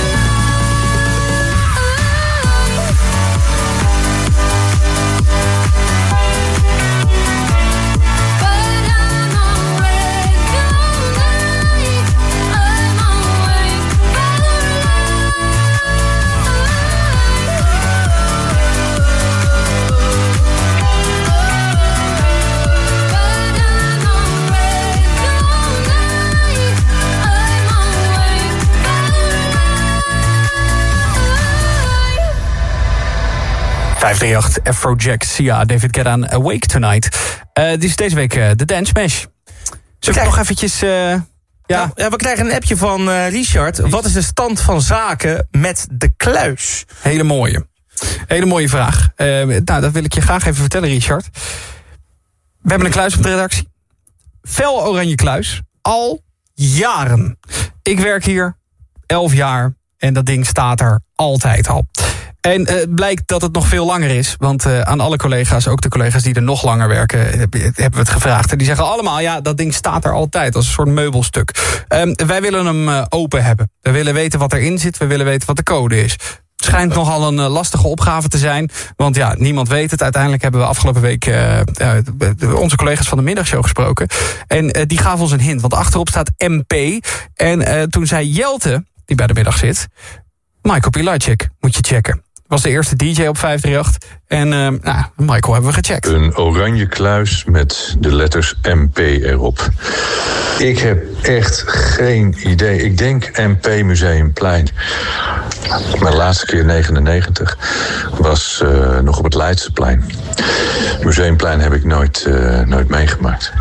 Afrojack, Sia, David Guetta aan Awake Tonight. Dit is deze week de Dance Smash. Zullen we nog eventjes... Ja, we krijgen een appje van Richard. Wat is de stand van zaken met de kluis? Hele mooie vraag. Dat wil ik je graag even vertellen, Richard. We hebben een kluis op de redactie. Fel oranje kluis. Al jaren. Ik werk hier 11 jaar en dat ding staat er altijd al. En het blijkt dat het nog veel langer is. Want aan alle collega's, ook de collega's die er nog langer werken, hebben we het gevraagd. En die zeggen allemaal, ja, dat ding staat er altijd als een soort meubelstuk. Wij willen hem open hebben. We willen weten wat erin zit. We willen weten wat de code is. Het schijnt nogal een lastige opgave te zijn. Want ja, niemand weet het. Uiteindelijk hebben we afgelopen week onze collega's van de middagshow gesproken. En die gaven ons een hint. Want achterop staat MP. En toen zei Jelte, die bij de middag zit, Michael Pilarczyk, moet je checken. Was de eerste DJ op 538. En Michael hebben we gecheckt. Een oranje kluis met de letters MP erop. Ik heb echt geen idee. Ik denk MP Museumplein. Mijn laatste keer 99 was nog op het Leidseplein. Museumplein heb ik nooit meegemaakt.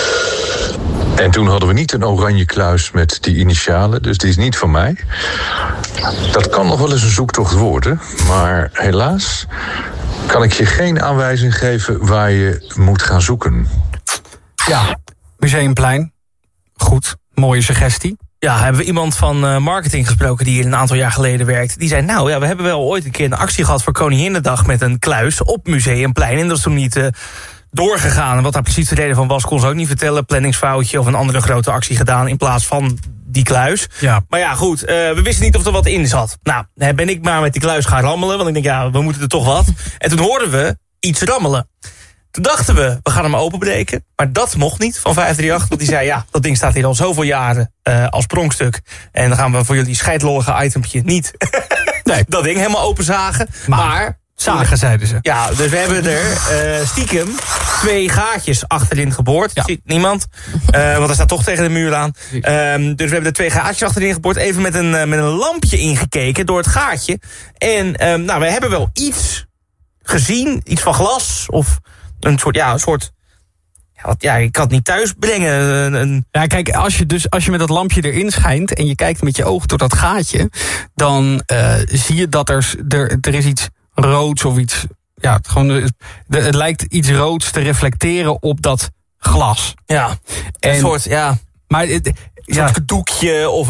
En toen hadden we niet een oranje kluis met die initialen, dus die is niet van mij. Dat kan nog wel eens een zoektocht worden, maar helaas kan ik je geen aanwijzing geven waar je moet gaan zoeken. Ja, Museumplein. Goed, mooie suggestie. Ja, hebben we iemand van marketing gesproken die hier een aantal jaar geleden werkt. Die zei, nou ja, we hebben wel ooit een keer een actie gehad voor Koninginnedag met een kluis op Museumplein. En dat is toen niet doorgegaan. En wat daar precies de reden van was, kon ze ook niet vertellen. Planningsfoutje of een andere grote actie gedaan in plaats van die kluis. Ja. Maar ja, goed, we wisten niet of er wat in zat. Nou, dan ben ik maar met die kluis gaan rammelen. Want ik denk, ja, we moeten er toch wat. En toen hoorden we iets rammelen. Toen dachten we gaan hem openbreken. Maar dat mocht niet van 538. Want die zei, ja, dat ding staat hier al zoveel jaren als pronkstuk. En dan gaan we voor jullie scheidlollige itempje niet dat ding helemaal openzagen. Maar zagen, zeiden ze. Ja, dus we hebben er stiekem 2 gaatjes achterin geboord. Ja. Ziet niemand. Want hij staat toch tegen de muur aan. Dus we hebben er 2 gaatjes achterin geboord. Even met een lampje ingekeken door het gaatje. En we hebben wel iets gezien. Iets van glas. Of een soort... ik kan het niet thuis brengen. Ja, kijk, als je met dat lampje erin schijnt en je kijkt met je ogen door dat gaatje, dan zie je dat er is iets roods of iets. Ja, het lijkt iets roods te reflecteren op dat glas. Ja, een soort, maar soort doekje of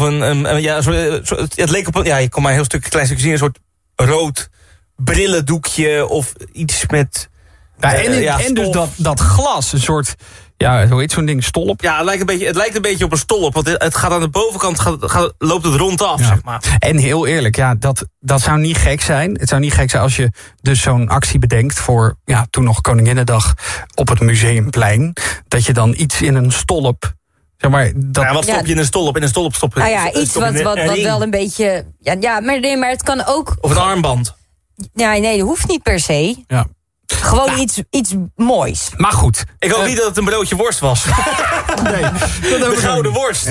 het leek op een, je kon maar een heel klein stukje zien, een soort rood brillendoekje of iets met. Ja, en dus dat glas, een soort, hoe heet zo'n ding, stolp? Ja, het lijkt een beetje op een stolp, want het gaat aan de bovenkant, loopt het rondaf, zeg maar. En heel eerlijk, dat zou niet gek zijn. Het zou niet gek zijn als je dus zo'n actie bedenkt voor, toen nog Koninginnedag op het Museumplein, dat je dan iets in een stolp, zeg maar... wat stop je in een stolp? In een stolp stoppen? Nou ja, iets wat wel een beetje... maar het kan ook... Of een armband? Ja, nee, dat hoeft niet per se. Ja. Gewoon iets moois. Maar goed. Ik hoop niet dat het een broodje worst was. Nee. De gouden worst.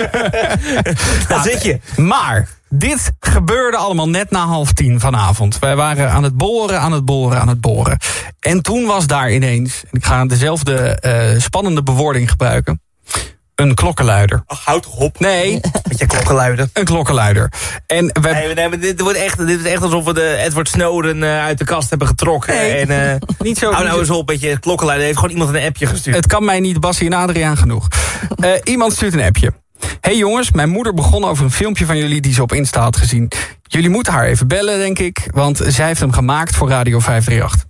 Daar zit je. Maar dit gebeurde allemaal net na 9:30 vanavond. Wij waren aan het boren. En toen was daar ineens, en ik ga dezelfde spannende bewoording gebruiken, een klokkenluider. Ach, houd toch op. Nee. Met je klokkenluider. Een klokkenluider. En dit is echt alsof we de Edward Snowden uit de kast hebben getrokken. Nee, en, niet zo. Hou nou eens op met je klokkenluider. Heeft gewoon iemand een appje gestuurd. Het kan mij niet, Bassie en Adriaan, genoeg. Iemand stuurt een appje. Hey jongens, mijn moeder begon over een filmpje van jullie die ze op Insta had gezien. Jullie moeten haar even bellen, denk ik. Want zij heeft hem gemaakt voor Radio 538.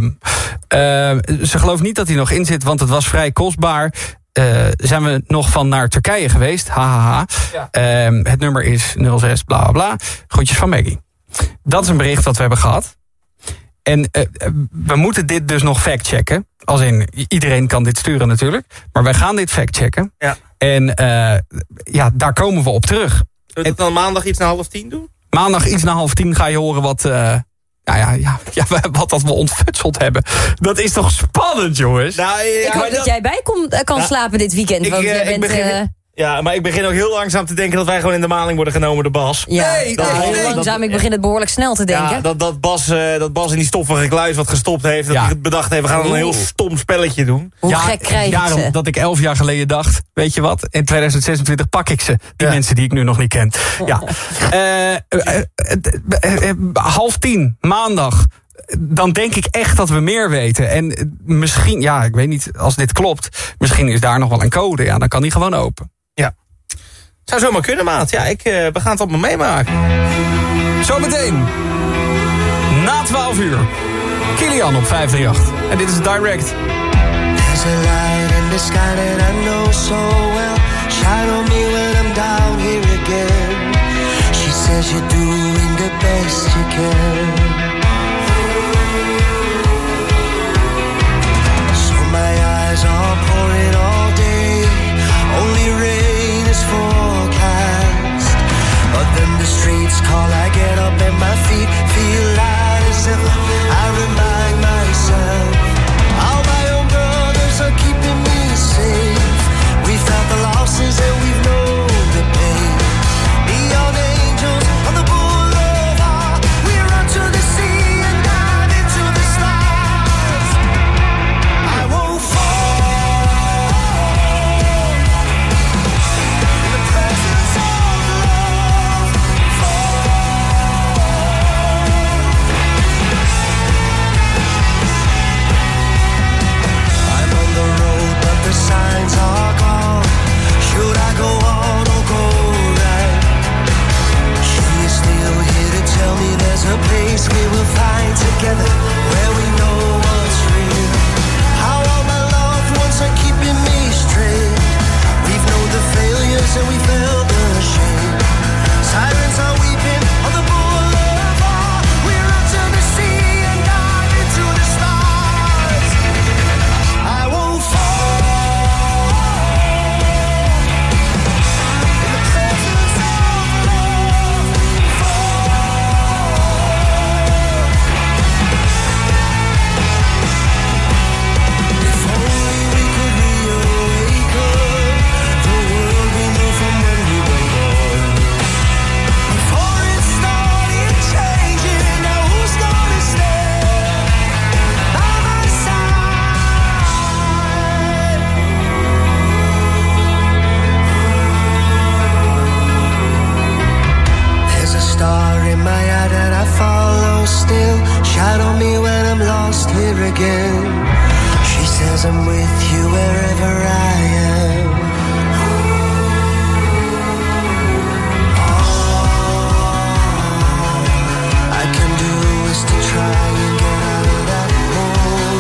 Ze gelooft niet dat hij nog in zit, want het was vrij kostbaar. Zijn we nog van naar Turkije geweest. Hahaha. Ja. Het nummer is 06 bla bla bla. Groetjes van Maggie. Dat is een bericht dat we hebben gehad. En we moeten dit dus nog factchecken. Als in, iedereen kan dit sturen natuurlijk. Maar wij gaan dit factchecken. Ja. En daar komen we op terug. Zullen we het dan maandag iets na 9:30 doen? Maandag iets na 9:30 ga je horen wat... wat dat we ontfutseld hebben. Dat is toch spannend, jongens? Nou, ik hoop dat jij bij kan slapen dit weekend. Want jij bent... maar ik begin ook heel langzaam te denken dat wij gewoon in de maling worden genomen door Bas. Ja, heel langzaam. Ik begin het behoorlijk snel te denken. Ja, dat Bas in die stoffige kluis wat gestopt heeft. Dat hij bedacht heeft, we gaan een heel stom spelletje doen. Hoe gek krijg ik ze? Dat ik 11 jaar geleden dacht, weet je wat? In 2026 pak ik ze. Die mensen die ik nu nog niet ken. Ja. 9:30, maandag. Dan denk ik echt dat we meer weten. En misschien, ik weet niet, als dit klopt, misschien is daar nog wel een code. Ja, dan kan die gewoon open. Ja. Zou zomaar kunnen, maat. Ja, we gaan het allemaal meemaken. Zometeen. Na 12 uur. Kilian op 538. En dit is Direct. There's a light in the sky that I know so well. Shine on me when I'm down here again. She says you're doing the best you can. Are pouring all day. Only rain is forecast. But then the streets call. I get up and my feet feel light as ever. I remind myself all my own brothers are keeping me safe. We felt the losses and we've known the pain. Neon angels on the boulevard. We run to the sea and dive into the stars. I won't fall. more still. Shadow me when I'm lost here again. She says I'm with you wherever I am. All I can do is to try and get out of that hole.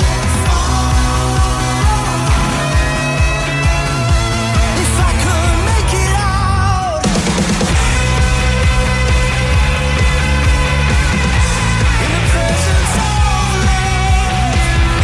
If I could make it out in the presence of love.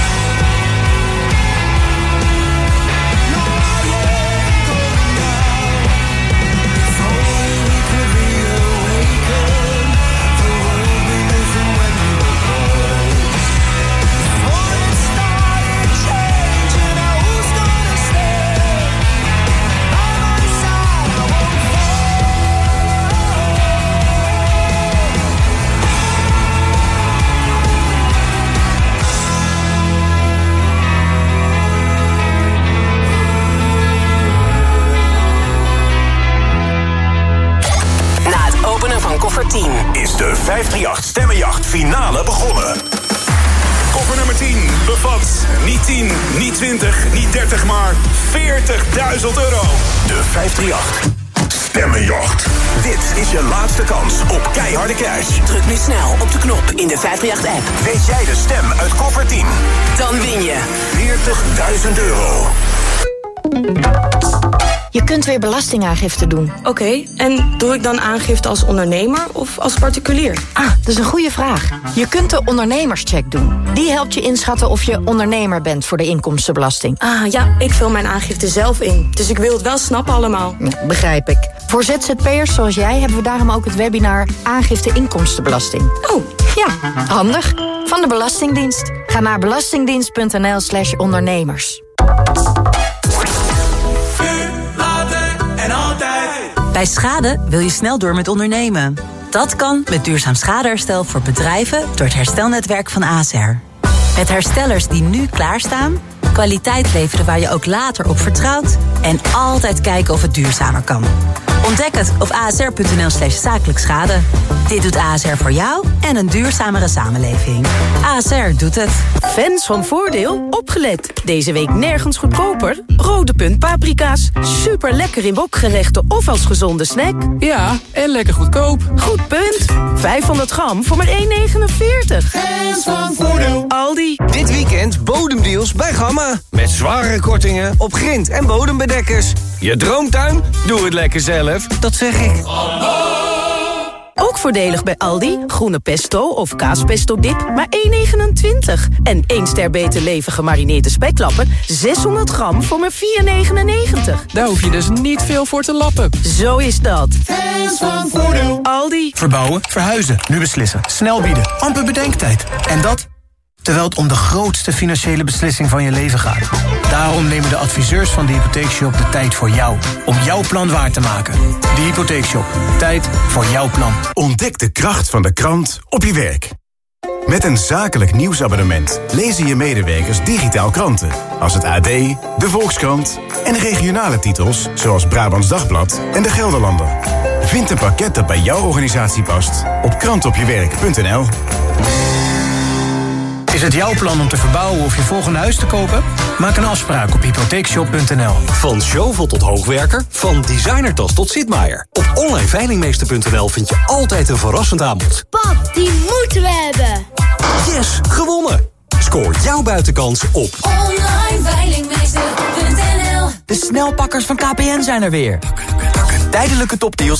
No, I ain't going down. If only we could reawaken the world we knew from when we were boys. Before it started changing, now who's gonna stay by my side? I won't Na het openen van koffer 10 is de 538 Stemmenjacht finale begonnen. Koffer nummer 10 bevat niet 10, niet 20, niet 30, maar 40.000 euro. De 538 Stemmenjacht. Dit is je laatste kans op keiharde cash. Druk nu snel op de knop in de 538-app. Weet jij de stem uit koffer 10? Dan win je 40.000 euro. Je kunt weer belastingaangifte doen. Oké, en doe ik dan aangifte als ondernemer of als particulier? Dat is een goede vraag. Je kunt de ondernemerscheck doen. Die helpt je inschatten of je ondernemer bent voor de inkomstenbelasting. Ja, ik vul mijn aangifte zelf in. Dus ik wil het wel snappen allemaal. Ja, begrijp ik. Voor ZZP'ers zoals jij hebben we daarom ook het webinar Aangifte Inkomstenbelasting. Oh, ja, handig. Van de Belastingdienst. Ga naar belastingdienst.nl/ondernemers. Bij schade wil je snel door met ondernemen. Dat kan met duurzaam schadeherstel voor bedrijven door het herstelnetwerk van ASR. Met herstellers die nu klaarstaan, kwaliteit leveren waar je ook later op vertrouwt en altijd kijken of het duurzamer kan. Ontdek het op asr.nl/zakelijk schade. Dit doet ASR voor jou en een duurzamere samenleving. ASR doet het. Fans van Voordeel, opgelet. Deze week nergens goedkoper. Rode Punt paprika's. Super lekker in wokgerechten of als gezonde snack. Ja, en lekker goedkoop. Goed punt. 500 gram voor maar €1,49. Fans van Voordeel. Aldi. Dit weekend bodemdeals bij Gamma. Met zware kortingen op grind- en bodembedekkers. Je droomtuin? Doe het lekker zelf. Dat zeg ik. Ook voordelig bij Aldi. Groene pesto of kaaspesto dip, maar €1,29. En 1 ster beter leven gemarineerde spekklappen, 600 gram voor maar €4,99. Daar hoef je dus niet veel voor te lappen. Zo is dat. Fans van Voordeel. Aldi. Verbouwen, verhuizen, nu beslissen. Snel bieden, amper bedenktijd. En dat terwijl het om de grootste financiële beslissing van je leven gaat. Daarom nemen de adviseurs van de Hypotheekshop de tijd voor jou. Om jouw plan waar te maken. De Hypotheekshop. Tijd voor jouw plan. Ontdek de kracht van de krant op je werk. Met een zakelijk nieuwsabonnement lezen je medewerkers digitaal kranten. Als het AD, de Volkskrant en regionale titels zoals Brabants Dagblad en de Gelderlander. Vind een pakket dat bij jouw organisatie past op krantopjewerk.nl. Is het jouw plan om te verbouwen of je volgende huis te kopen? Maak een afspraak op hypotheekshop.nl. Van Zjovel tot Hoogwerker, van designertas tot Sitmaier. Op onlineveilingmeester.nl vind je altijd een verrassend aanbod. Pap, die moeten we hebben. Yes, gewonnen! Scoor jouw buitenkans op onlineveilingmeester.nl. De snelpakkers van KPN zijn er weer. Tijdelijke topdeals